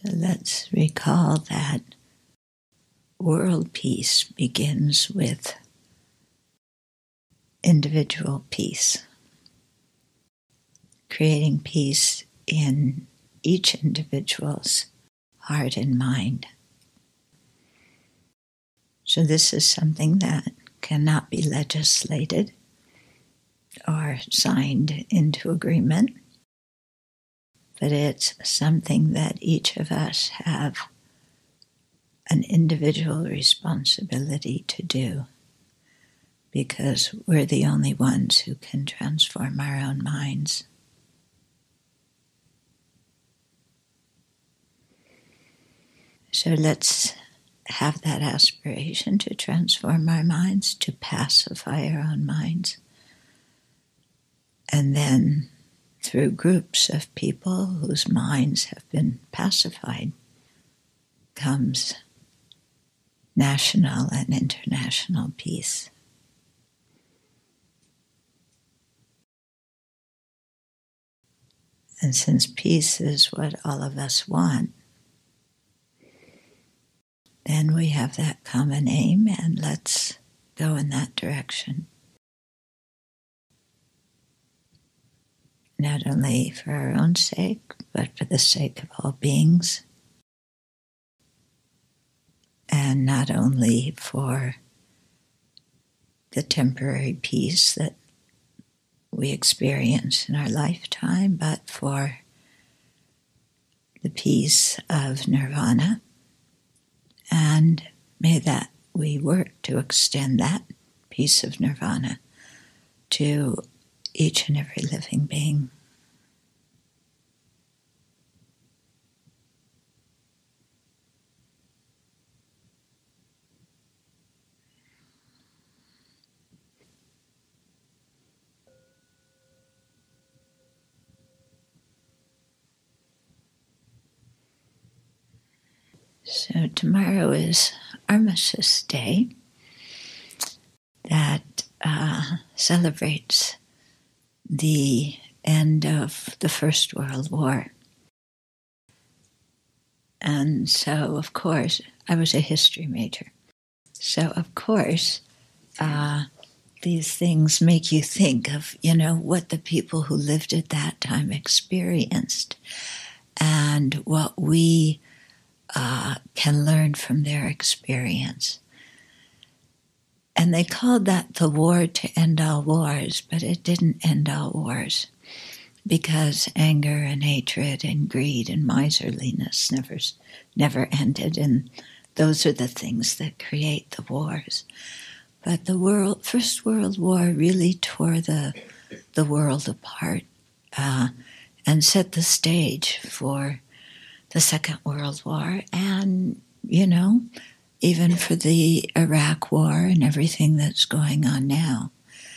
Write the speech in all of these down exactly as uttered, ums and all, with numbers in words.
So let's recall that world peace begins with individual peace, creating peace in each individual's heart and mind. So this is something that cannot be legislated or signed into agreement, but it's something that each of us have an individual responsibility to do, because we're the only ones who can transform our own minds. So let's have that aspiration to transform our minds, to pacify our own minds. And then through groups of people whose minds have been pacified comes national and international peace. And since peace is what all of us want, then we have that common aim, and let's go in that direction. Not only for our own sake, but for the sake of all beings. And not only for the temporary peace that we experience in our lifetime, but for the peace of nirvana. And may that we work to extend that peace of nirvana to each and every living being. So tomorrow is Armistice Day that uh, celebrates the end of the First World War. And so, of course, I was a history major. So, of course, uh, these things make you think of, you know, what the people who lived at that time experienced and what we uh, can learn from their experience. And they called that the war to end all wars, but it didn't end all wars, because anger and hatred and greed and miserliness never, never ended, and those are the things that create the wars. But the world, First World War really tore the the world apart uh, and set the stage for the Second World War, and, you know, even for the Iraq War and everything that's going on now.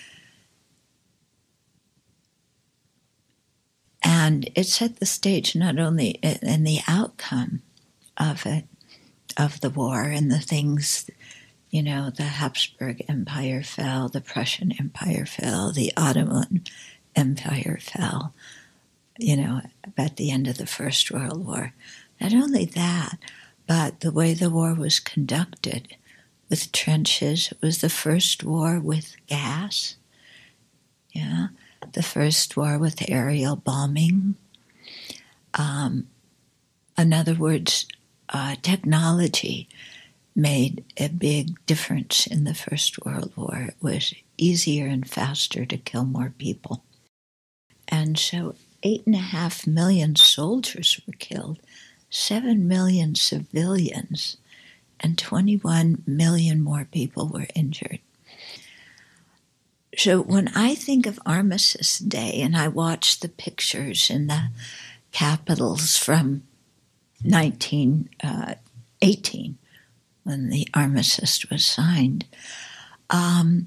And it set the stage not only in the outcome of it, of the war and the things, you know, the Habsburg Empire fell, the Prussian Empire fell, the Ottoman Empire fell, you know, at the end of the First World War. Not only that, but the way the war was conducted with trenches. It was the first war with gas, yeah, the first war with aerial bombing. Um, in other words, uh, technology made a big difference in the First World War. It was easier and faster to kill more people. And so eight and a half million soldiers were killed, seven million civilians, and twenty-one million more people were injured. So when I think of Armistice Day and I watch the pictures in the capitals from nineteen eighteen, when the armistice was signed, um,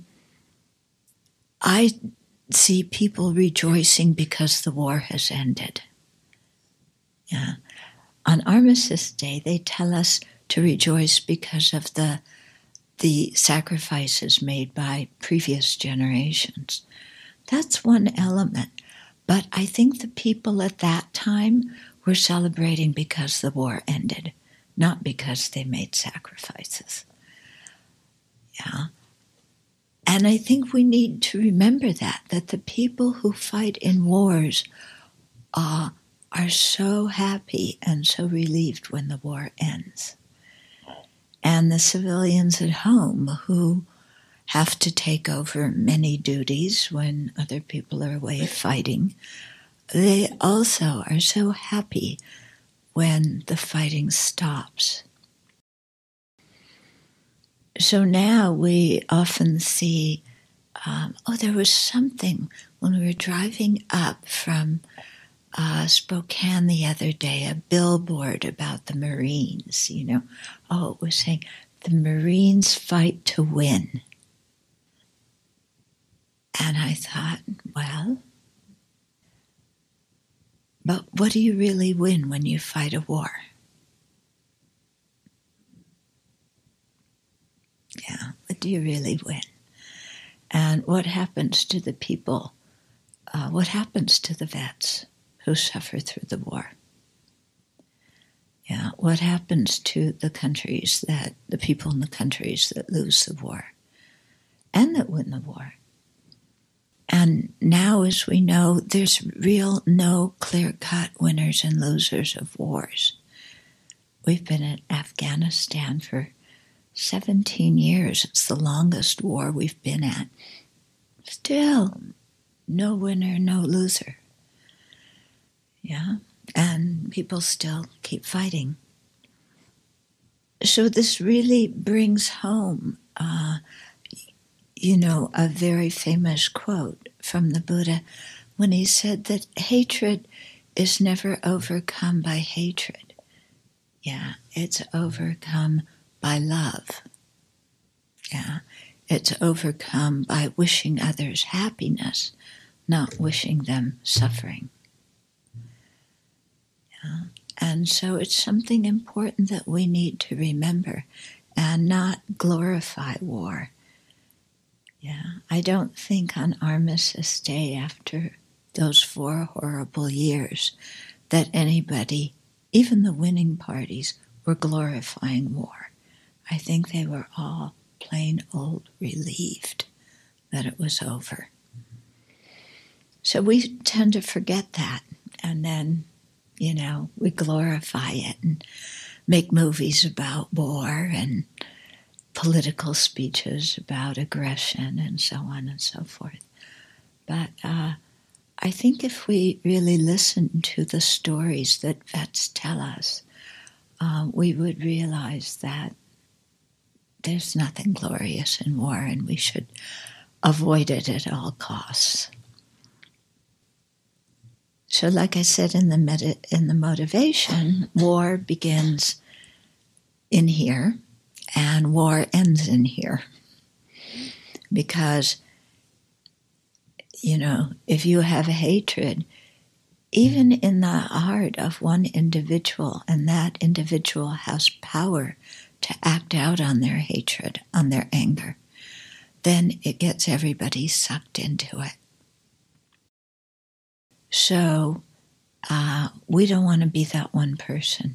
I see people rejoicing because the war has ended. Yeah. On Armistice Day, they tell us to rejoice because of the the sacrifices made by previous generations. That's one element. But I think the people at that time were celebrating because the war ended, not because they made sacrifices. Yeah. And I think we need to remember that, that the people who fight in wars uh, are so happy and so relieved when the war ends. And the civilians at home who have to take over many duties when other people are away fighting, they also are so happy when the fighting stops. So now we often see, um, oh, there was something when we were driving up from uh, Spokane the other day, a billboard about the Marines, you know. Oh, it was saying, the Marines fight to win. And I thought, well, but what do you really win when you fight a war? Yeah, what do you really win? And what happens to the people? Uh, what happens to the vets who suffer through the war? Yeah, what happens to the countries that, the people in the countries that lose the war and that win the war? And now, as we know, there's real no clear-cut winners and losers of wars. We've been in Afghanistan for seventeen years. It's the longest war we've been at. Still, no winner, no loser. Yeah, and people still keep fighting. So this really brings home, uh, you know, a very famous quote from the Buddha when he said that hatred is never overcome by hatred. Yeah, it's overcome by love. Yeah, it's overcome by wishing others happiness, not wishing them suffering. Yeah. And so it's something important that we need to remember and not glorify war. Yeah, I don't think on Armistice Day, after those four horrible years, that anybody, even the winning parties, were glorifying war. I think they were all plain old relieved that it was over. So we tend to forget that, and then, you know, we glorify it and make movies about war and political speeches about aggression and so on and so forth. But uh, I think if we really listen to the stories that vets tell us, uh, we would realize that there's nothing glorious in war and we should avoid it at all costs. So like I said in the med- in the motivation, war begins in here and war ends in here. Because, you know, if you have a hatred, even in the heart of one individual, and that individual has power to act out on their hatred, on their anger, then it gets everybody sucked into it. So uh, we don't want to be that one person.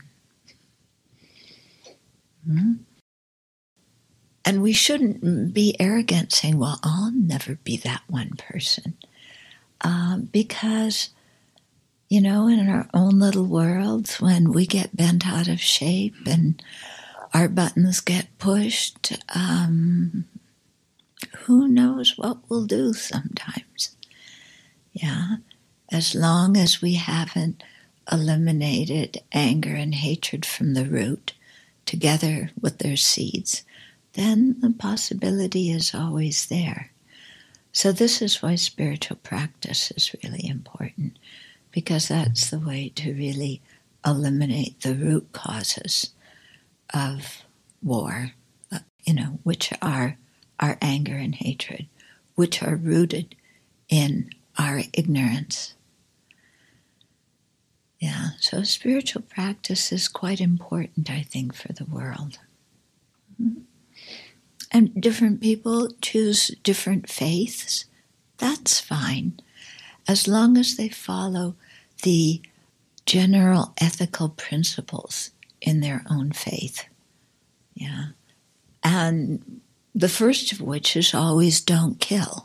Hmm? And we shouldn't be arrogant saying, well, I'll never be that one person. Uh, because, you know, in our own little worlds, when we get bent out of shape and our buttons get pushed, um, who knows what we'll do sometimes. Yeah, as long as we haven't eliminated anger and hatred from the root, together with their seeds, then the possibility is always there. So this is why spiritual practice is really important, because that's the way to really eliminate the root causes of war, uh, you know, which are our anger and hatred, which are rooted in our ignorance. Yeah, so spiritual practice is quite important, I think, for the world. Mm-hmm. And different people choose different faiths. That's fine, as long as they follow the general ethical principles in their own faith. Yeah. And the first of which is always don't kill.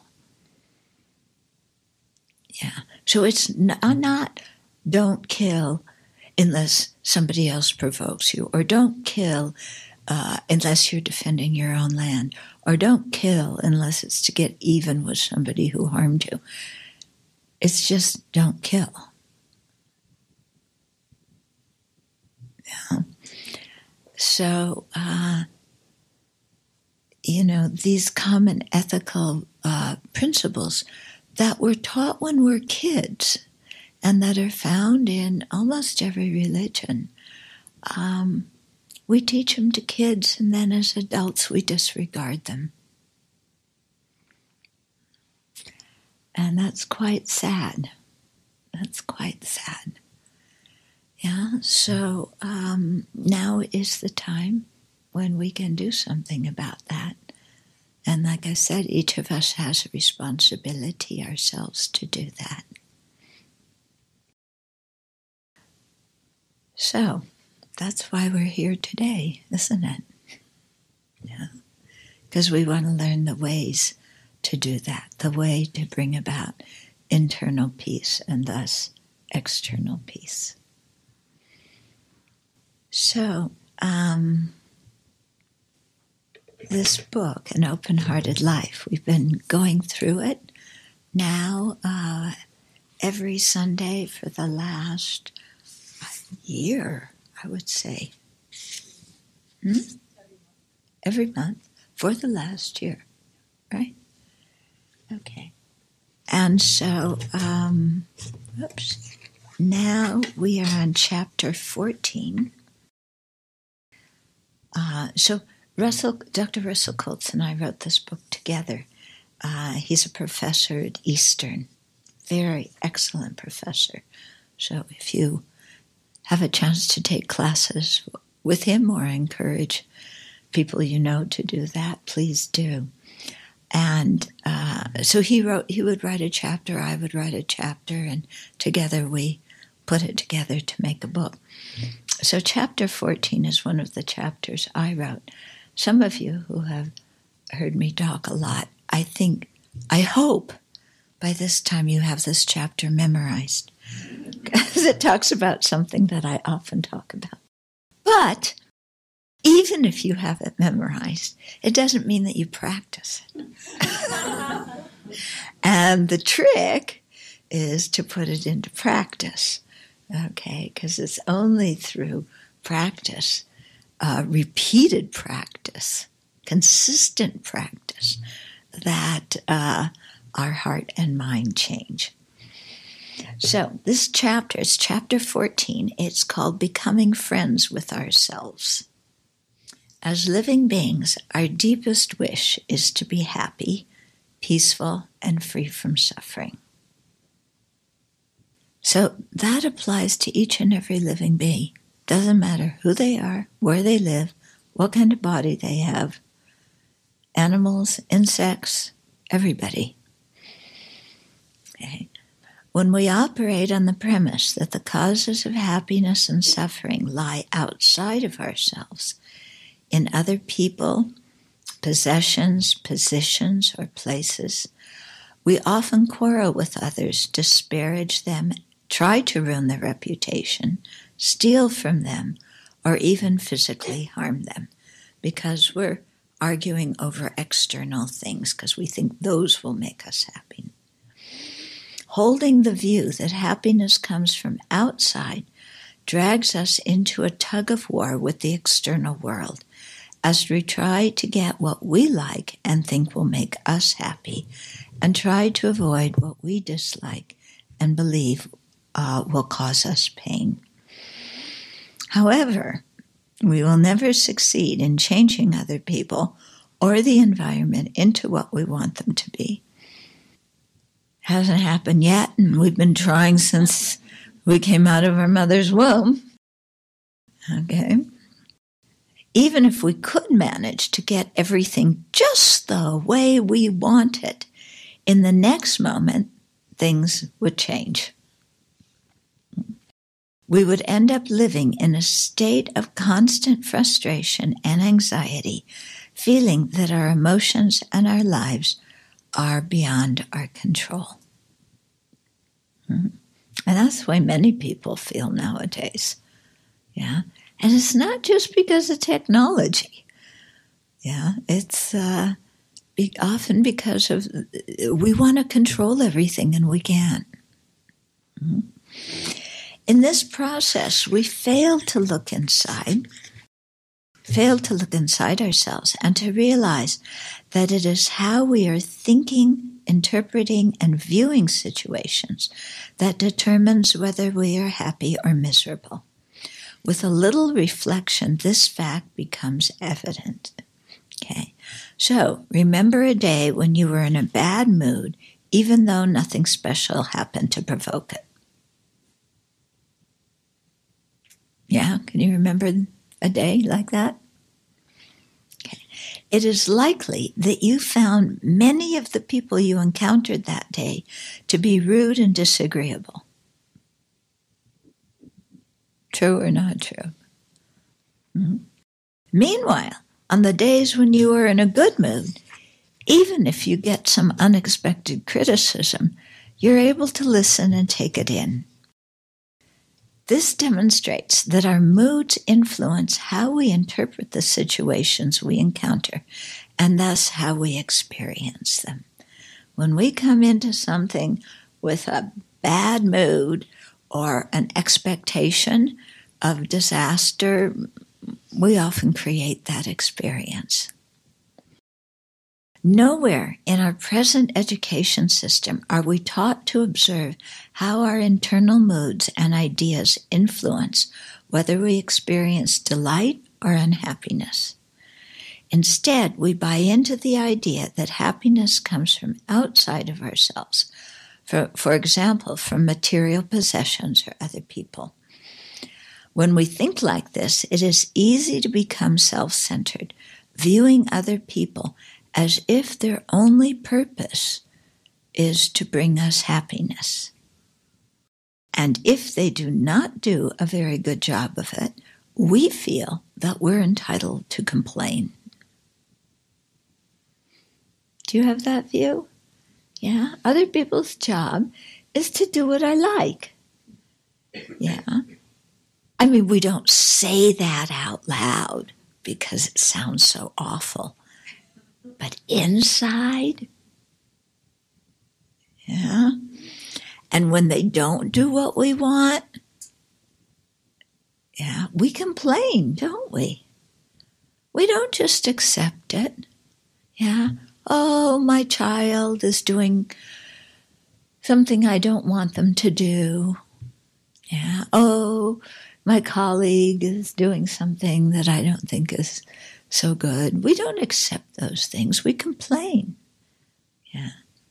Yeah. So it's not don't kill unless somebody else provokes you, or don't kill uh, unless you're defending your own land, or don't kill unless it's to get even with somebody who harmed you. It's just don't kill. Yeah. So, uh, you know, these common ethical uh, principles that we're taught when we're kids and that are found in almost every religion, um, we teach them to kids, and then as adults we disregard them. And that's quite sad. That's quite sad. Yeah, so um, now is the time when we can do something about that. And like I said, each of us has a responsibility ourselves to do that. So that's why we're here today, isn't it? Yeah, because we want to learn the ways to do that, the way to bring about internal peace and thus external peace. So, um, this book, An Open-Hearted Life, we've been going through it now uh, every Sunday for the last year, I would say. Hmm? Every month for the last year, right? Okay. And so, um, oops, now we are on chapter fourteen. Uh, so Russell, Doctor Russell Coates and I wrote this book together. Uh, he's a professor at Eastern, very excellent professor. So if you have a chance to take classes with him or encourage people you know to do that, please do. And uh, so he wrote. He would write a chapter, I would write a chapter, and together we put it together to make a book. So chapter fourteen is one of the chapters I wrote. Some of you who have heard me talk a lot, I think, I hope by this time you have this chapter memorized, because it talks about something that I often talk about. But even if you have it memorized, it doesn't mean that you practice it. And the trick is to put it into practice. Okay, because it's only through practice, uh, repeated practice, consistent practice, that uh, our heart and mind change. So this chapter is chapter fourteen. It's called Becoming Friends with Ourselves. As living beings, our deepest wish is to be happy, peaceful, and free from suffering. So that applies to each and every living being. Doesn't matter who they are, where they live, what kind of body they have. Animals, insects, everybody. Okay. When we operate on the premise that the causes of happiness and suffering lie outside of ourselves, in other people, possessions, positions, or places, we often quarrel with others, disparage them, try to ruin their reputation, steal from them, or even physically harm them, because we're arguing over external things, because we think those will make us happy. Holding the view that happiness comes from outside drags us into a tug of war with the external world, as we try to get what we like and think will make us happy, and try to avoid what we dislike and believe uh, will cause us pain. However, we will never succeed in changing other people or the environment into what we want them to be. Hasn't happened yet, and we've been trying since we came out of our mother's womb. Okay? Even if we could manage to get everything just the way we want it, in the next moment, things would change. we would end up living in a state of constant frustration and anxiety, feeling that our emotions and our lives are beyond our control. Hmm. And that's the way many people feel nowadays. Yeah. And it's not just because of technology. Yeah. It's uh, be, often because of, we want to control everything and we can't. Hmm. In this process, we fail to look inside, fail to look inside ourselves and to realize that it is how we are thinking, interpreting, and viewing situations that determines whether we are happy or miserable. With a little reflection, this fact becomes evident. Okay, so remember a day when you were in a bad mood, even though nothing special happened to provoke it. Yeah, can you remember a day like that? Okay. It is likely that you found many of the people you encountered that day to be rude and disagreeable. True or not true? Mm-hmm. Meanwhile, on the days when you are in a good mood, even if you get some unexpected criticism, you're able to listen and take it in. This demonstrates that our moods influence how we interpret the situations we encounter, and thus how we experience them. When we come into something with a bad mood or an expectation of disaster, we often create that experience. Nowhere in our present education system are we taught to observe how our internal moods and ideas influence whether we experience delight or unhappiness. Instead, we buy into the idea that happiness comes from outside of ourselves, for, for example, from material possessions or other people. When we think like this, it is easy to become self-centered, viewing other people as if their only purpose is to bring us happiness. And if they do not do a very good job of it, we feel that we're entitled to complain. Do you have that view? Yeah, other people's job is to do what I like. Yeah. I mean, we don't say that out loud because it sounds so awful. But inside, yeah. And when they don't do what we want, yeah, we complain, don't we? We don't just accept it. Yeah. Oh, my child is doing something I don't want them to do. Yeah. Oh, my colleague is doing something that I don't think is so good. We don't accept those things. We complain. Yeah.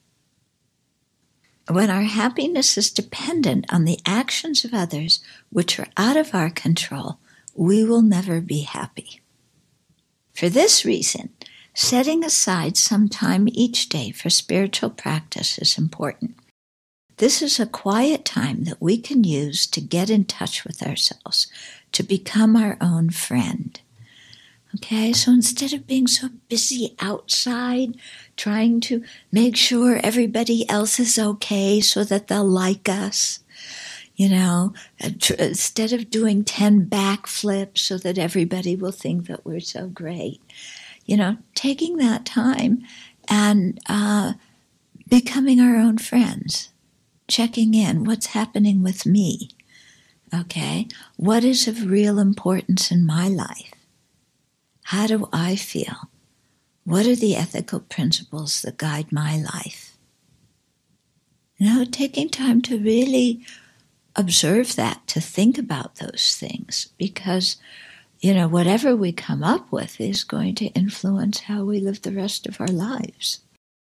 When our happiness is dependent on the actions of others, which are out of our control, we will never be happy. For this reason, setting aside some time each day for spiritual practice is important. This is a quiet time that we can use to get in touch with ourselves, to become our own friend. Okay, so instead of being so busy outside, trying to make sure everybody else is okay so that they'll like us, you know, instead of doing ten backflips so that everybody will think that we're so great, you know, taking that time and uh, becoming our own friends, checking in, what's happening with me, okay? What is of real importance in my life? How do I feel? What are the ethical principles that guide my life? You know, taking time to really observe that, to think about those things, because, you know, whatever we come up with is going to influence how we live the rest of our lives.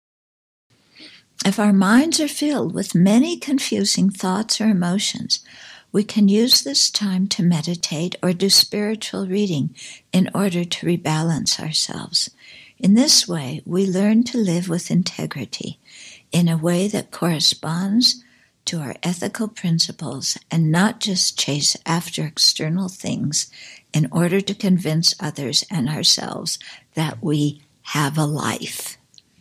If our minds are filled with many confusing thoughts or emotions, we can use this time to meditate or do spiritual reading in order to rebalance ourselves. In this way, we learn to live with integrity in a way that corresponds to our ethical principles and not just chase after external things in order to convince others and ourselves that we have a life.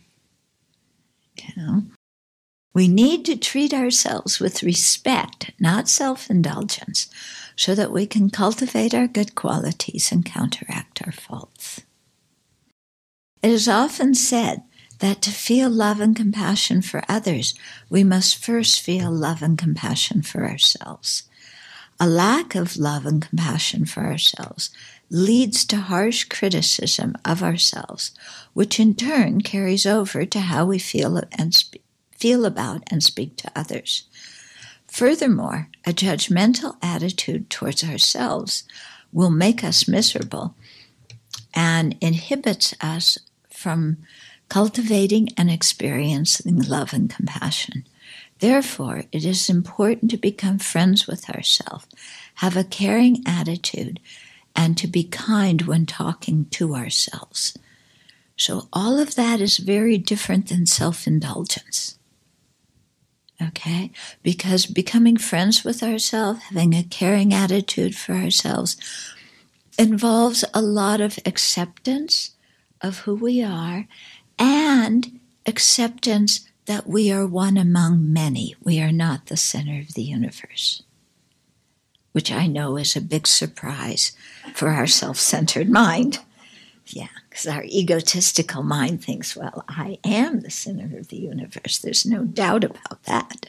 You know? We need to treat ourselves with respect, not self-indulgence, so that we can cultivate our good qualities and counteract our faults. It is often said that to feel love and compassion for others, we must first feel love and compassion for ourselves. A lack of love and compassion for ourselves leads to harsh criticism of ourselves, which in turn carries over to how we feel and speak. feel about and speak to others. Furthermore, a judgmental attitude towards ourselves will make us miserable and inhibits us from cultivating and experiencing love and compassion. Therefore, it is important to become friends with ourselves, have a caring attitude, and to be kind when talking to ourselves. So all of that is very different than self-indulgence. Okay? Because becoming friends with ourselves, having a caring attitude for ourselves, involves a lot of acceptance of who we are and acceptance that we are one among many. We are not the center of the universe, which I know is a big surprise for our self-centered mind. Yeah, because our egotistical mind thinks, well, I am the center of the universe. There's no doubt about that.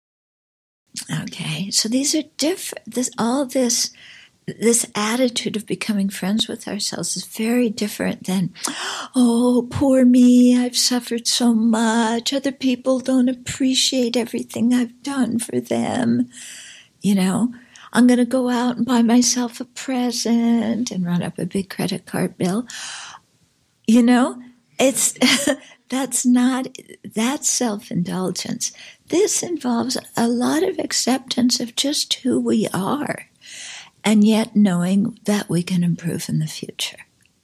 Okay, so these are different. This, all this, this attitude of becoming friends with ourselves is very different than, oh, poor me, I've suffered so much. Other people don't appreciate everything I've done for them. You know, I'm going to go out and buy myself a present and run up a big credit card bill. You know, it's that's not, that's self-indulgence. This involves a lot of acceptance of just who we are, and yet knowing that we can improve in the future.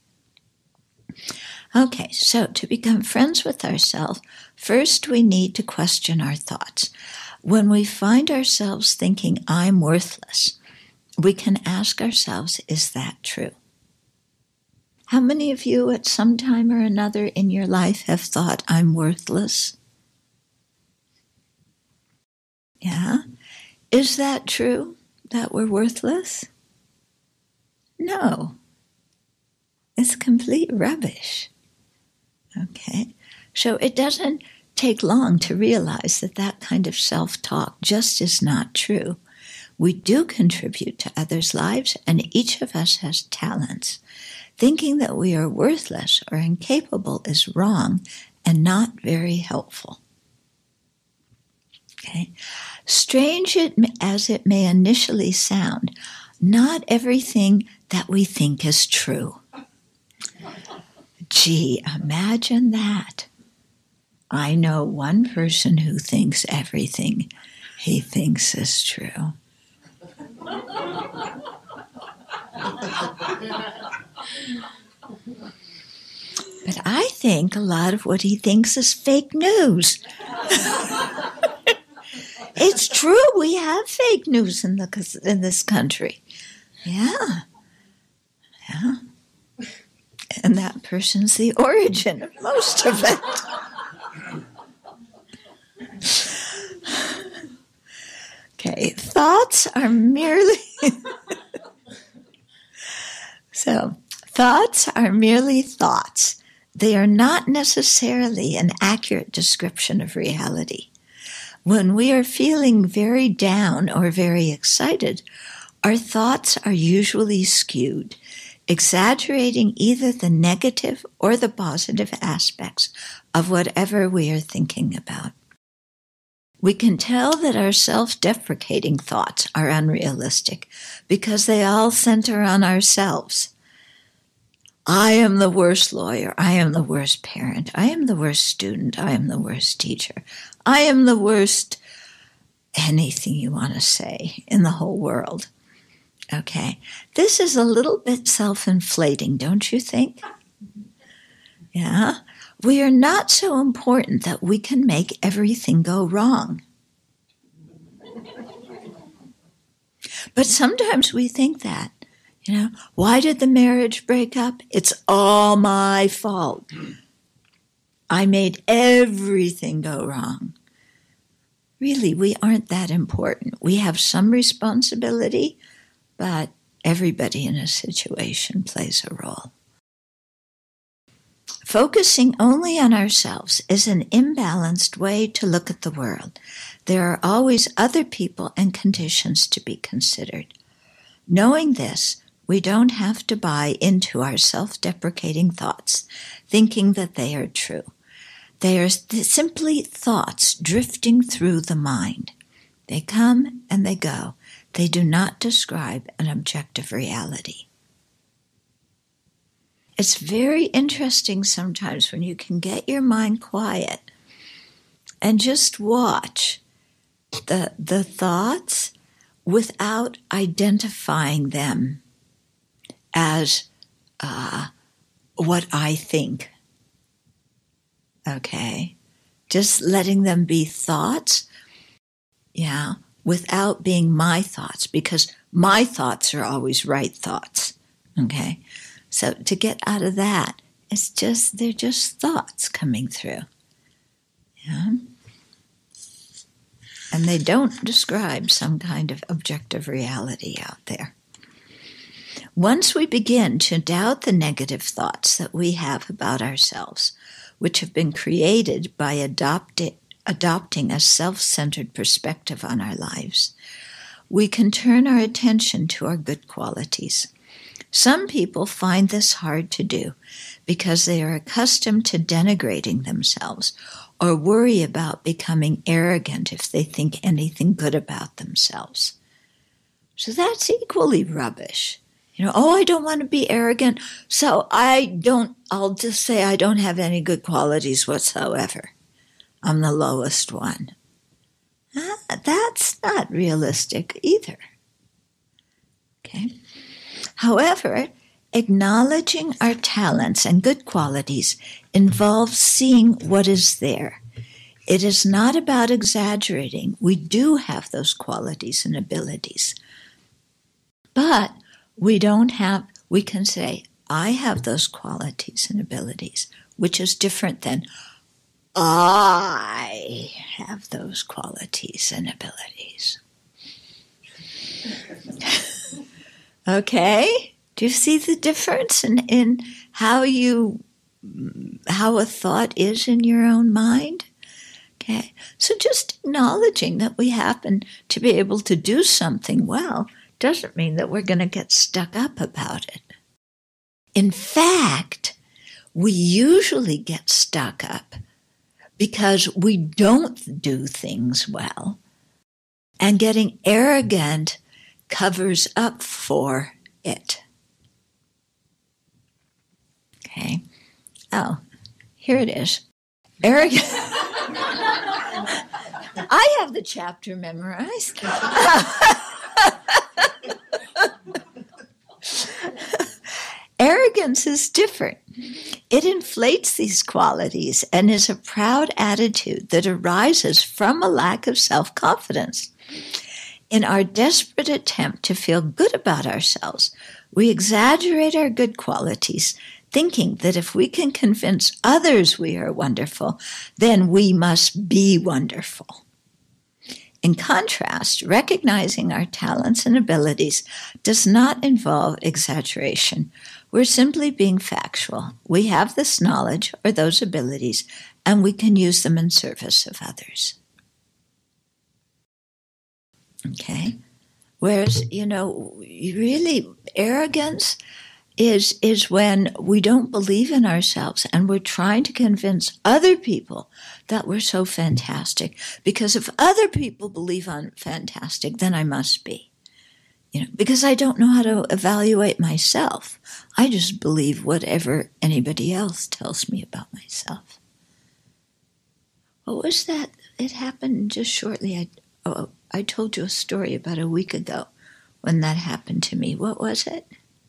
Okay, so to become friends with ourselves, first we need to question our thoughts. When we find ourselves thinking, I'm worthless, we can ask ourselves, is that true? How many of you at some time or another in your life have thought, I'm worthless? Yeah? Is that true, that we're worthless? No. It's complete rubbish. Okay? So it doesn't take long to realize that that kind of self-talk just is not true. We do contribute to others' lives, and each of us has talents. Thinking that we are worthless or incapable is wrong and not very helpful. Okay? Strange it, as it may initially sound, not everything that we think is true. Gee, imagine that. I know one person who thinks everything he thinks is true. But I think a lot of what he thinks is fake news. It's true, we have fake news in the in this country. Yeah. Yeah. And that person's the origin of most of it. Okay, thoughts are merely... so, thoughts are merely thoughts. They are not necessarily an accurate description of reality. When we are feeling very down or very excited, our thoughts are usually skewed, exaggerating either the negative or the positive aspects of whatever we are thinking about. We can tell that our self-deprecating thoughts are unrealistic because they all center on ourselves. I am the worst lawyer. I am the worst parent. I am the worst student. I am the worst teacher. I am the worst anything you want to say in the whole world. Okay, this is a little bit self-inflating, don't you think? Yeah, we are not so important that we can make everything go wrong. But sometimes we think that, you know, why did the marriage break up? It's all my fault. I made everything go wrong. Really, we aren't that important. We have some responsibility, but everybody in a situation plays a role. Focusing only on ourselves is an imbalanced way to look at the world. There are always other people and conditions to be considered. Knowing this, we don't have to buy into our self-deprecating thoughts, thinking that they are true. They are simply thoughts drifting through the mind. They come and they go. They do not describe an objective reality. It's very interesting sometimes when you can get your mind quiet and just watch the, the thoughts without identifying them as uh, what I think. Okay? Just letting them be thoughts, yeah, without being my thoughts, because my thoughts are always right thoughts. Okay? So to get out of that, it's just, they're just thoughts coming through. Yeah? And they don't describe some kind of objective reality out there. Once we begin to doubt the negative thoughts that we have about ourselves, which have been created by adopti- adopting a self-centered perspective on our lives, we can turn our attention to our good qualities. Some people find this hard to do because they are accustomed to denigrating themselves or worry about becoming arrogant if they think anything good about themselves. So that's equally rubbish. You know, oh, I don't want to be arrogant, so I don't, I'll just say I don't have any good qualities whatsoever. I'm the lowest one. Ah, that's not realistic either. Okay? However, acknowledging our talents and good qualities involves seeing what is there. It is not about exaggerating. We do have those qualities and abilities. But we don't have, we can say, I have those qualities and abilities, which is different than I have those qualities and abilities. Okay? Do you see the difference in, in how you, how a thought is in your own mind? Okay? So just acknowledging that we happen to be able to do something well doesn't mean that we're going to get stuck up about it. In fact, we usually get stuck up because we don't do things well, and getting arrogant covers up for it. Okay. Oh, here it is. Arrogant. I have the chapter memorized. Arrogance is different. It inflates these qualities and is a proud attitude that arises from a lack of self-confidence. In our desperate attempt to feel good about ourselves, we exaggerate our good qualities, thinking that if we can convince others we are wonderful, then we must be wonderful. In contrast, recognizing our talents and abilities does not involve exaggeration. We're simply being factual. We have this knowledge or those abilities, and we can use them in service of others. Okay? Whereas, you know, really arrogance is is when we don't believe in ourselves and we're trying to convince other people that we're so fantastic. Because if other people believe I'm fantastic, then I must be. You know, because I don't know how to evaluate myself. I just believe whatever anybody else tells me about myself. What was that? It happened just shortly. I, oh, I told you a story about a week ago when that happened to me. What was it?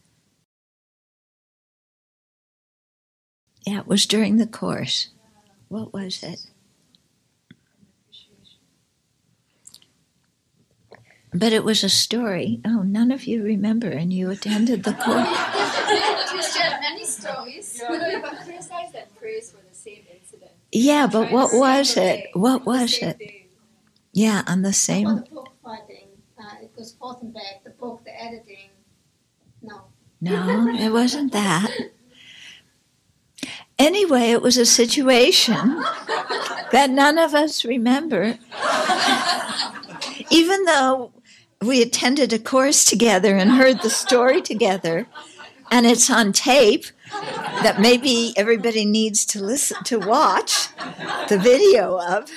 Yeah, it was during the course. What was it? But it was a story. Oh, none of you remember, and you attended the course. We shared many stories. Yeah. But criticized and praised for the same incident. Yeah, but what was it? What was it? Yeah, on the same. For the book fighting, uh, it was fought and back. The book, the editing. No. No, it wasn't that. Anyway, it was a situation that none of us remember. Even though we attended a course together and heard the story together, and it's on tape that maybe everybody needs to listen to watch the video of.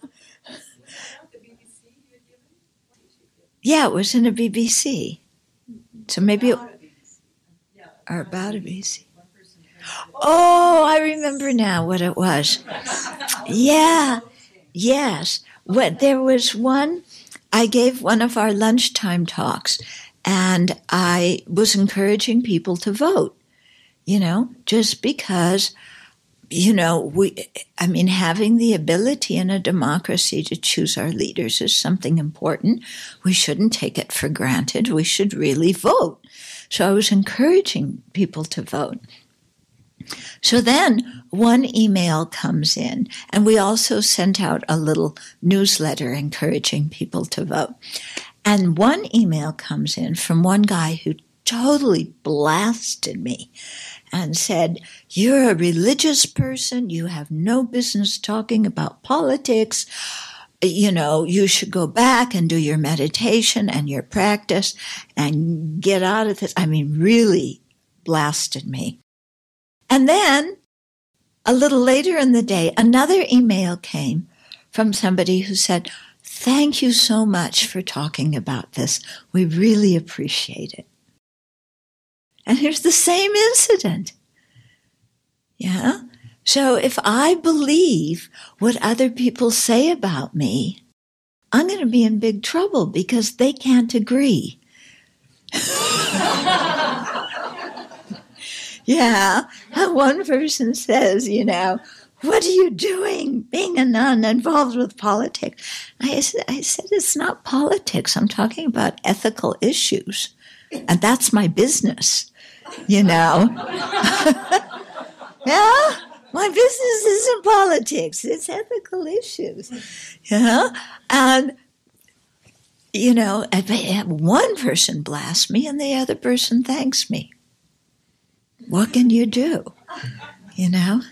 Yeah, it was in a B B C. So maybe it, or about a B B C. Oh, I remember now what it was. Yeah, yes. What there was one, I gave one of our lunchtime talks, and I was encouraging people to vote, you know, just because, you know, we, I mean, having the ability in a democracy to choose our leaders is something important. We shouldn't take it for granted. We should really vote. So I was encouraging people to vote. So then one email comes in, and we also sent out a little newsletter encouraging people to vote. And one email comes in from one guy who totally blasted me and said, "You're a religious person. You have no business talking about politics. You know, you should go back and do your meditation and your practice and get out of this." I mean, really blasted me. And then, a little later in the day, another email came from somebody who said, "Thank you so much for talking about this. We really appreciate it." And here's the same incident. Yeah? So if I believe what other people say about me, I'm going to be in big trouble because they can't agree. Yeah, one person says, you know, "What are you doing being a nun involved with politics?" I said, I said, it's not politics. I'm talking about ethical issues. And that's my business, you know. Yeah, my business isn't politics. It's ethical issues. Yeah, and, you know, one person blasts me and the other person thanks me. What can you do? You know?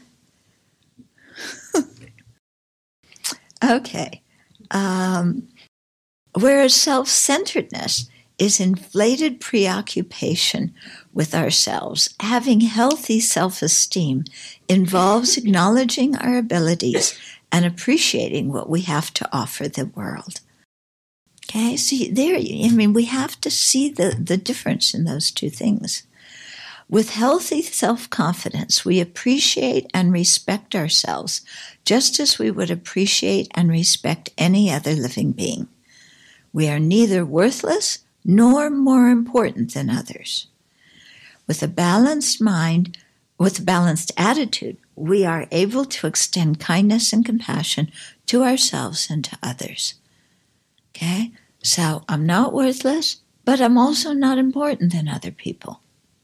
Okay. Um, whereas self-centeredness is inflated preoccupation with ourselves, having healthy self-esteem involves acknowledging our abilities and appreciating what we have to offer the world. Okay, so there, I mean, we have to see the, the difference in those two things. With healthy self-confidence, we appreciate and respect ourselves just as we would appreciate and respect any other living being. We are neither worthless nor more important than others. With a balanced mind, with a balanced attitude, we are able to extend kindness and compassion to ourselves and to others. Okay? So I'm not worthless, but I'm also not important than other people.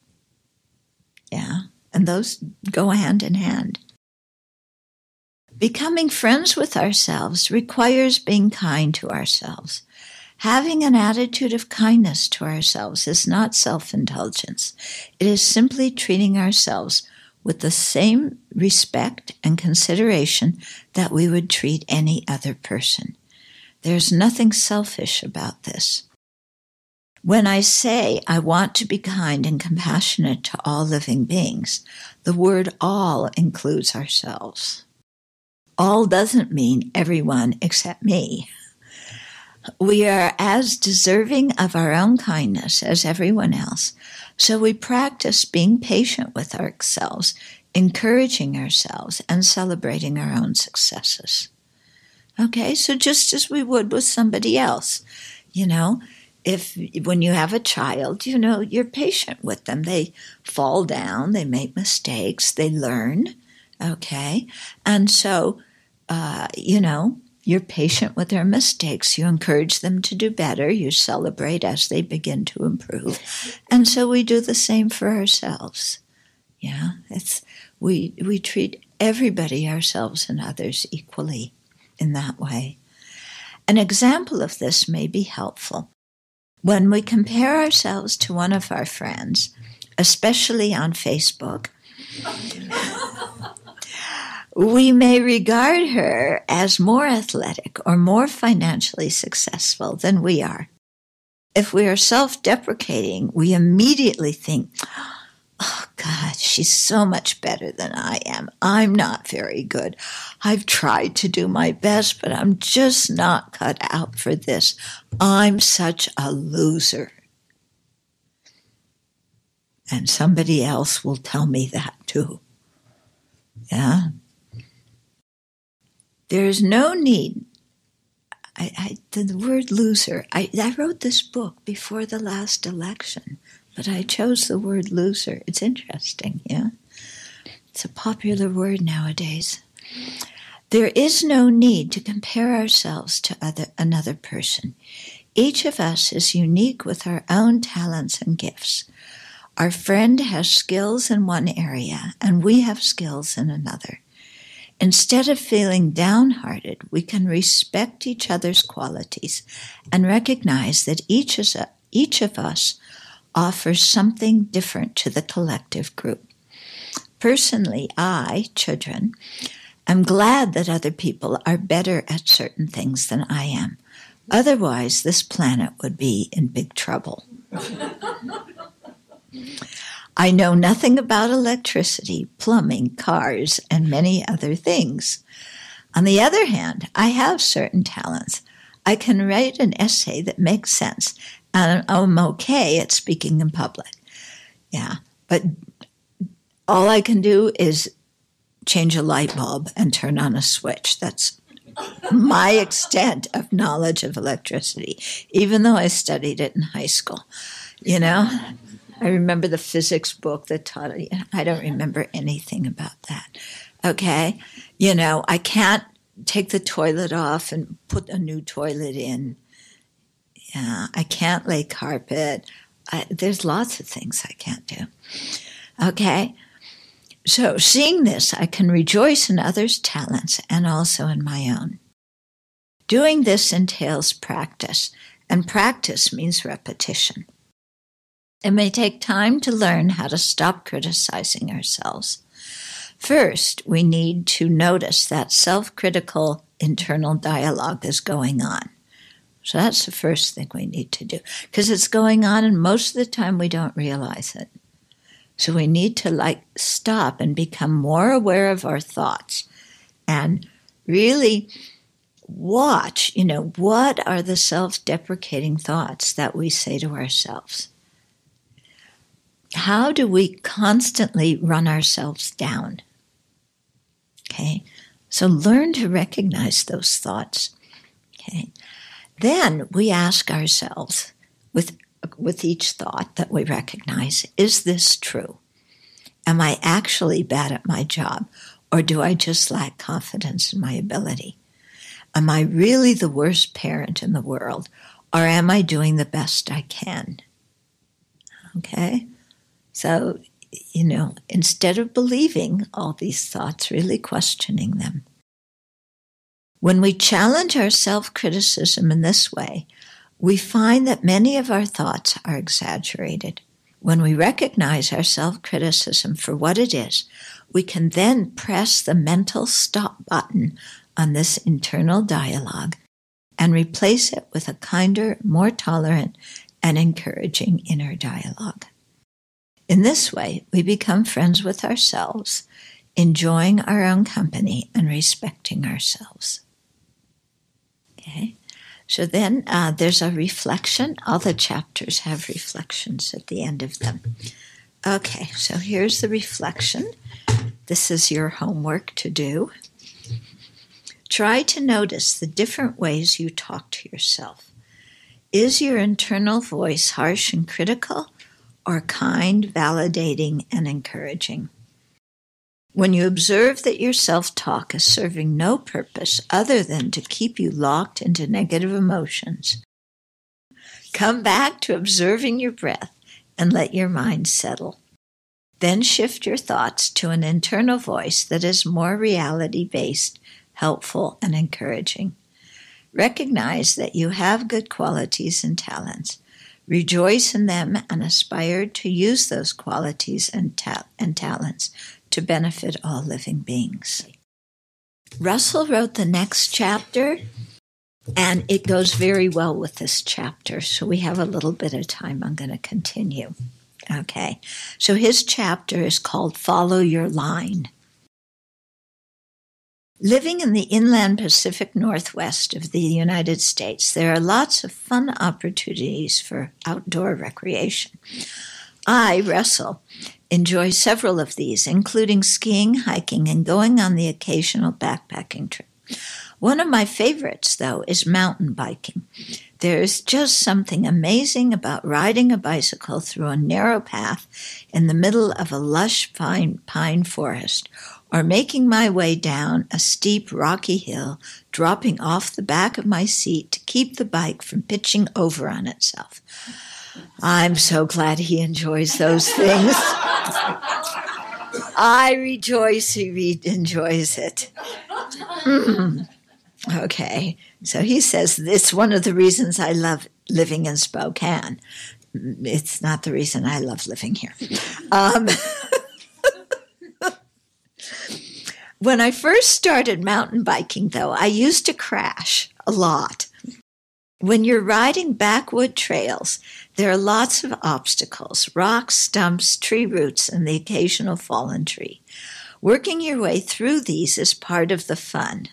Yeah, and those go hand in hand. Becoming friends with ourselves requires being kind to ourselves. Having an attitude of kindness to ourselves is not self-indulgence. It is simply treating ourselves with the same respect and consideration that we would treat any other person. There's nothing selfish about this. When I say I want to be kind and compassionate to all living beings, the word all includes ourselves. All doesn't mean everyone except me. We are as deserving of our own kindness as everyone else, so we practice being patient with ourselves, encouraging ourselves, and celebrating our own successes. Okay, so just as we would with somebody else, you know, if when you have a child, you know, you're patient with them. They fall down, they make mistakes, they learn, okay? And so, uh, you know, You're patient with their mistakes. You encourage them to do better. You celebrate as they begin to improve. And so we do the same for ourselves. Yeah, it's we we treat everybody, ourselves and others, equally in that way. An example of this may be helpful. When we compare ourselves to one of our friends, especially on Facebook, we may regard her as more athletic or more financially successful than we are. If we are self-deprecating, we immediately think, oh, God, she's so much better than I am. I'm not very good. I've tried to do my best, but I'm just not cut out for this. I'm such a loser. And somebody else will tell me that too. Yeah. There's no need. I, I, the word loser, I, I wrote this book before the last election, but I chose the word loser. It's interesting, yeah? It's a popular word nowadays. There is no need to compare ourselves to other, another person. Each of us is unique with our own talents and gifts. Our friend has skills in one area, and we have skills in another. Instead of feeling downhearted, we can respect each other's qualities and recognize that each, is a, each of us offers something different to the collective group. Personally, I, Chudran, am glad that other people are better at certain things than I am. Otherwise, this planet would be in big trouble. I know nothing about electricity, plumbing, cars, and many other things. On the other hand, I have certain talents. I can write an essay that makes sense, and I'm okay at speaking in public. Yeah, but all I can do is change a light bulb and turn on a switch. That's my extent of knowledge of electricity, even though I studied it in high school, you know? I remember the physics book that taught it. I don't remember anything about that. Okay? You know, I can't take the toilet off and put a new toilet in. Yeah, I can't lay carpet. I, there's lots of things I can't do. Okay? So seeing this, I can rejoice in others' talents and also in my own. Doing this entails practice, and practice means repetition. It may take time to learn how to stop criticizing ourselves. First, we need to notice that self-critical internal dialogue is going on. So that's the first thing we need to do, because it's going on and most of the time we don't realize it. So we need to like stop and become more aware of our thoughts and really watch, you know, what are the self-deprecating thoughts that we say to ourselves? How do we constantly run ourselves down? Okay, so learn to recognize those thoughts. Okay, then we ask ourselves, with with each thought that we recognize, is this true? Am I actually bad at my job, or do I just lack confidence in my ability? Am I really the worst parent in the world, or am I doing the best I can? Okay. So, you know, instead of believing all these thoughts, really questioning them. When we challenge our self-criticism in this way, we find that many of our thoughts are exaggerated. When we recognize our self-criticism for what it is, we can then press the mental stop button on this internal dialogue and replace it with a kinder, more tolerant, and encouraging inner dialogue. In this way, we become friends with ourselves, enjoying our own company and respecting ourselves. Okay, so then uh, there's a reflection. All the chapters have reflections at the end of them. Okay, so here's the reflection. This is your homework to do. Try to notice the different ways you talk to yourself. Is your internal voice harsh and critical, or kind, validating, and encouraging? When you observe that your self-talk is serving no purpose other than to keep you locked into negative emotions, come back to observing your breath and let your mind settle. Then shift your thoughts to an internal voice that is more reality-based, helpful, and encouraging. Recognize that you have good qualities and talents. Rejoice in them and aspire to use those qualities and, ta- and talents to benefit all living beings. Russell wrote the next chapter, and it goes very well with this chapter, so we have a little bit of time. I'm going to continue. Okay, so his chapter is called Follow Your Line. Living in the inland Pacific Northwest of the United States, there are lots of fun opportunities for outdoor recreation. I, Russell, enjoy several of these, including skiing, hiking, and going on the occasional backpacking trip. One of my favorites, though, is mountain biking. There is just something amazing about riding a bicycle through a narrow path in the middle of a lush pine, pine forest, or making my way down a steep, rocky hill, dropping off the back of my seat to keep the bike from pitching over on itself. I'm so glad he enjoys those things. I rejoice he re- enjoys it. Mm. Okay, so he says, it's one of the reasons I love living in Spokane. It's not the reason I love living here. Um, when I first started mountain biking, though, I used to crash a lot. When you're riding backwood trails, there are lots of obstacles, rocks, stumps, tree roots, and the occasional fallen tree. Working your way through these is part of the fun.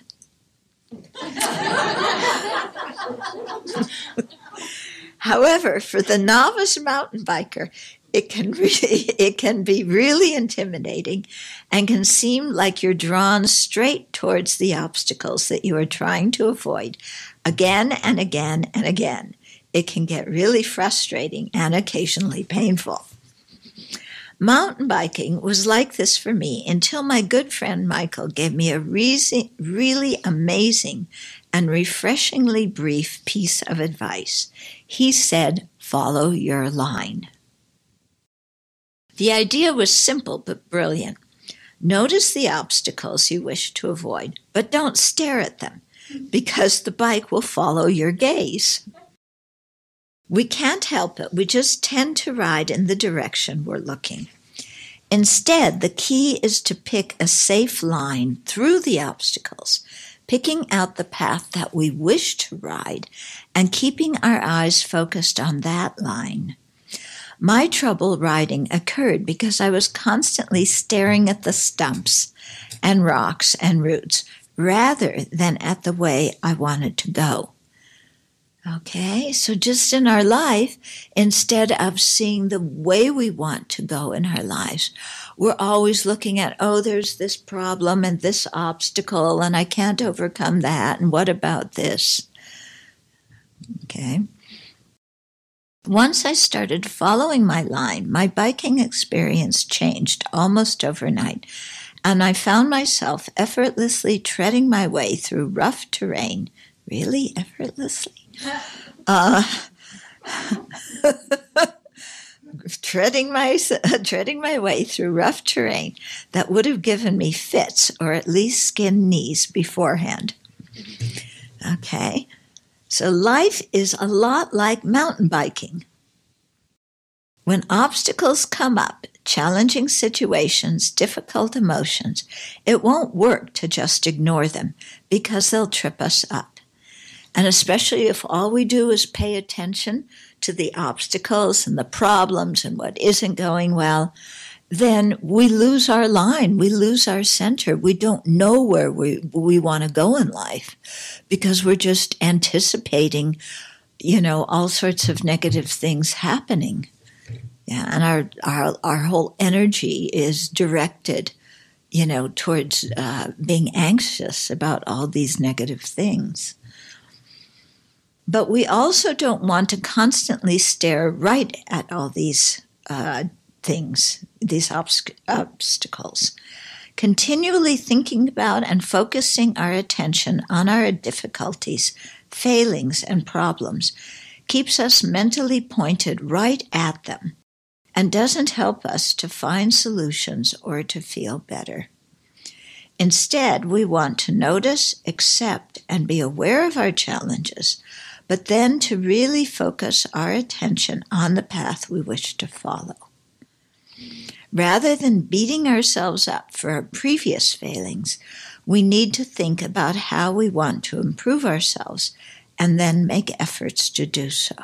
However, for the novice mountain biker, it can re- it can be really intimidating and can seem like you're drawn straight towards the obstacles that you are trying to avoid again and again and again. It can get really frustrating and occasionally painful. Mountain biking was like this for me until my good friend Michael gave me a re- really amazing and refreshingly brief piece of advice. He said, follow your line. The idea was simple but brilliant. Notice the obstacles you wish to avoid, but don't stare at them, because the bike will follow your gaze. We can't help it. We just tend to ride in the direction we're looking. Instead, the key is to pick a safe line through the obstacles, picking out the path that we wish to ride and keeping our eyes focused on that line. My trouble riding occurred because I was constantly staring at the stumps and rocks and roots rather than at the way I wanted to go. Okay, so just in our life, instead of seeing the way we want to go in our lives, we're always looking at, oh, there's this problem and this obstacle, and I can't overcome that, and what about this? Okay. Once I started following my line, my biking experience changed almost overnight, and I found myself effortlessly treading my way through rough terrain. Really? Effortlessly? Uh, treading my uh, treading my way through rough terrain that would have given me fits or at least skinned knees beforehand. Okay, so life is a lot like mountain biking. When obstacles come up, challenging situations, difficult emotions, it won't work to just ignore them because they'll trip us up. And especially if all we do is pay attention to the obstacles and the problems and what isn't going well, then we lose our line, we lose our center. We don't know where we, we want to go in life because we're just anticipating, you know, all sorts of negative things happening. Yeah, and our, our, our whole energy is directed, you know, towards uh, being anxious about all these negative things. But we also don't want to constantly stare right at all these uh, things, these obst- obstacles. Continually thinking about and focusing our attention on our difficulties, failings, and problems keeps us mentally pointed right at them and doesn't help us to find solutions or to feel better. Instead, we want to notice, accept, and be aware of our challenges, but then to really focus our attention on the path we wish to follow. Rather than beating ourselves up for our previous failings, we need to think about how we want to improve ourselves and then make efforts to do so.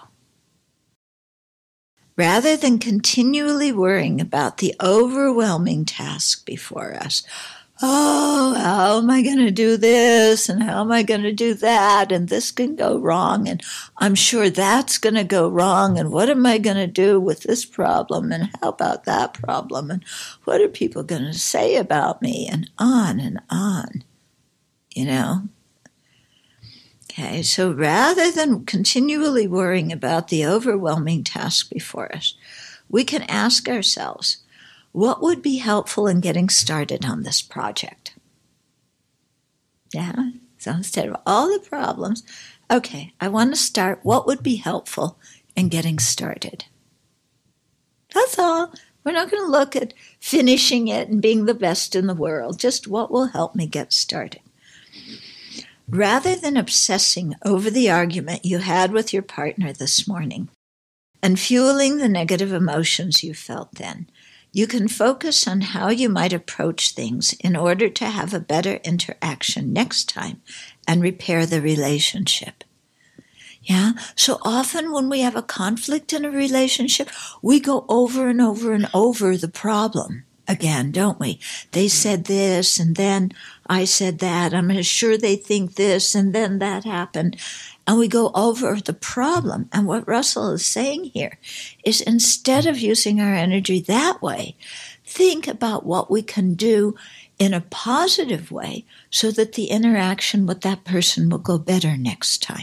Rather than continually worrying about the overwhelming task before us, oh, how am I going to do this, and how am I going to do that, and this can go wrong, and I'm sure that's going to go wrong, and what am I going to do with this problem, and how about that problem, and what are people going to say about me, and on and on, you know? Okay, so rather than continually worrying about the overwhelming task before us, we can ask ourselves, what would be helpful in getting started on this project? Yeah, so instead of all the problems, okay, I want to start. What would be helpful in getting started? That's all. We're not going to look at finishing it and being the best in the world, just what will help me get started. Rather than obsessing over the argument you had with your partner this morning and fueling the negative emotions you felt then, you can focus on how you might approach things in order to have a better interaction next time and repair the relationship. Yeah, so often when we have a conflict in a relationship, we go over and over and over the problem again, don't we? They said this, and then I said that. I'm sure they think this, and then that happened. And we go over the problem. And what Russell is saying here is instead of using our energy that way, think about what we can do in a positive way so that the interaction with that person will go better next time.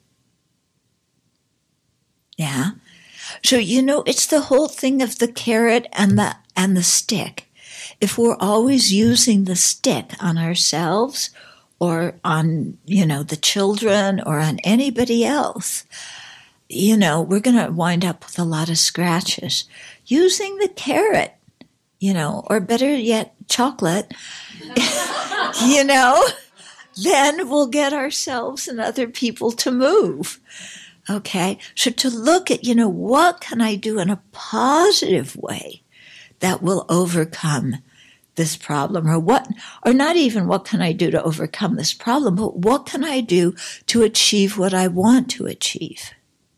Yeah? So, you know, it's the whole thing of the carrot and the and the stick. If we're always using the stick on ourselves or on, you know, the children or on anybody else, you know, we're going to wind up with a lot of scratches. Using the carrot, you know, or better yet, chocolate, you know, then we'll get ourselves and other people to move. Okay, so to look at, you know, what can I do in a positive way that will overcome this problem, or what, or not even what can I do to overcome this problem, but what can I do to achieve what I want to achieve?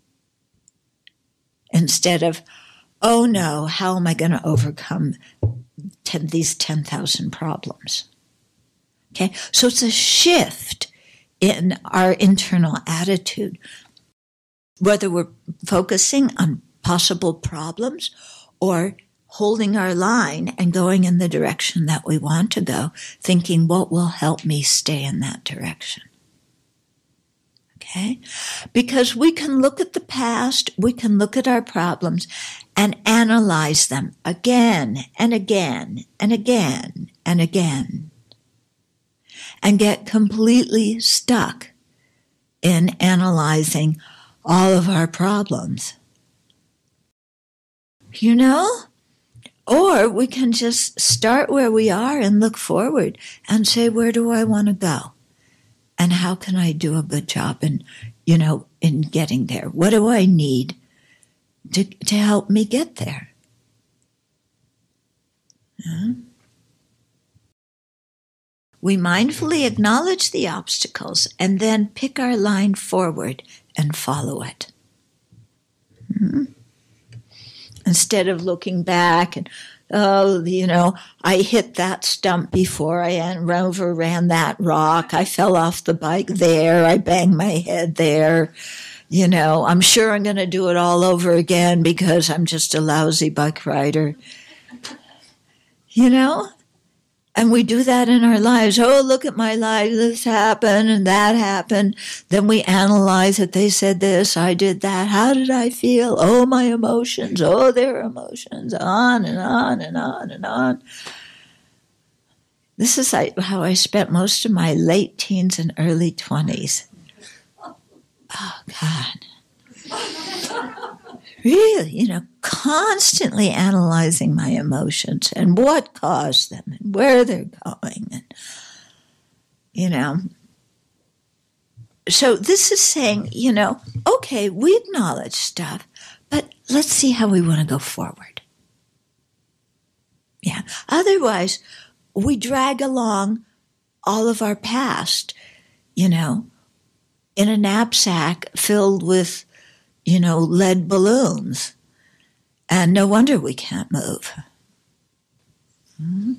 Instead of, oh no, how am I going to overcome ten, these ten thousand problems? Okay, so it's a shift in our internal attitude. Whether we're focusing on possible problems or holding our line and going in the direction that we want to go, thinking what will help me stay in that direction. Okay? Because we can look at the past, we can look at our problems and analyze them again and again and again and again and get completely stuck in analyzing all of our problems. You know? Or we can just start where we are and look forward and say, where do I want to go? And how can I do a good job in, you know, in getting there? What do I need to, to help me get there? Yeah. We mindfully acknowledge the obstacles and then pick our line forward and follow it. Mm-hmm. Instead of looking back and, oh, you know, I hit that stump before, I overran that rock, I fell off the bike there, I banged my head there, you know, I'm sure I'm going to do it all over again because I'm just a lousy bike rider. You know? And we do that in our lives. Oh, look at my life. This happened and that happened. Then we analyze it. They said this. I did that. How did I feel? Oh, my emotions. Oh, their emotions. On and on and on and on. This is how I spent most of my late teens and early twenties. Oh, God. Really, you know, constantly analyzing my emotions and what caused them and where they're going. And, you know, so this is saying, you know, okay, we acknowledge stuff, but let's see how we want to go forward. Yeah. Otherwise, we drag along all of our past, you know, in a knapsack filled with, you know, lead balloons. And no wonder we can't move. Hmm.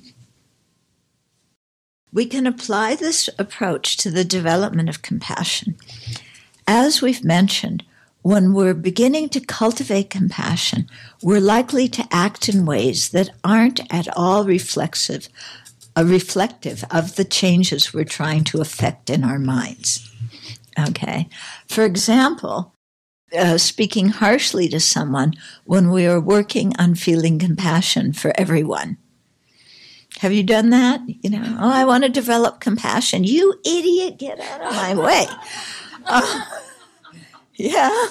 We can apply this approach to the development of compassion. As we've mentioned, when we're beginning to cultivate compassion, we're likely to act in ways that aren't at all reflexive, uh, reflective of the changes we're trying to effect in our minds. Okay. For example, uh, speaking harshly to someone when we are working on feeling compassion for everyone. Have you done that? You know, oh, I want to develop compassion. You idiot, get out of my way. Uh, yeah.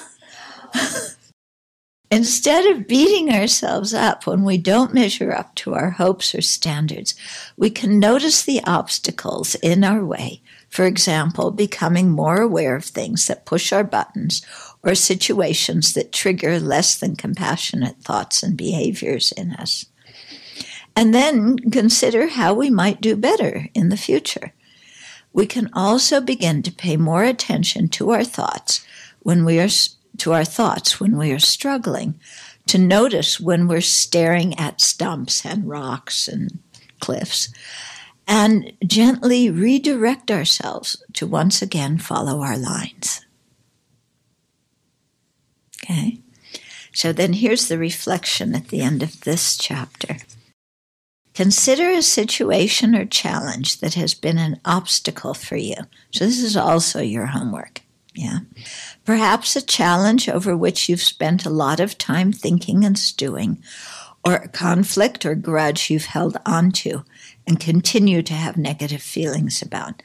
Instead of beating ourselves up when we don't measure up to our hopes or standards, we can notice the obstacles in our way. For example, becoming more aware of things that push our buttons or situations that trigger less than compassionate thoughts and behaviors in us. And then consider how we might do better in the future. We can also begin to pay more attention to our thoughts when we are to our thoughts when we are struggling, to notice when we're staring at stumps and rocks and cliffs, and gently redirect ourselves to once again follow our lines. Okay? So then here's the reflection at the end of this chapter. Consider a situation or challenge that has been an obstacle for you. So this is also your homework. Yeah. Perhaps a challenge over which you've spent a lot of time thinking and stewing, or a conflict or grudge you've held onto and continue to have negative feelings about.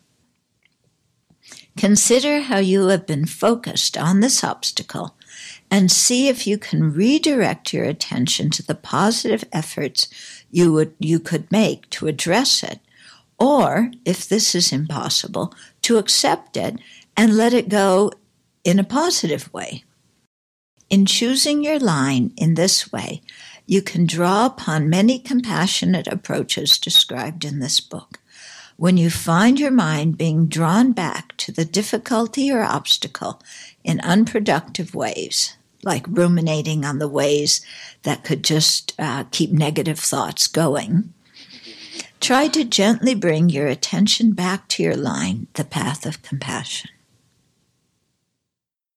Consider how you have been focused on this obstacle and see if you can redirect your attention to the positive efforts you would you could make to address it, or, if this is impossible, to accept it and let it go in a positive way. In choosing your line in this way, you can draw upon many compassionate approaches described in this book. When you find your mind being drawn back to the difficulty or obstacle in unproductive ways, like ruminating on the ways that could just uh, keep negative thoughts going, try to gently bring your attention back to your line, the path of compassion.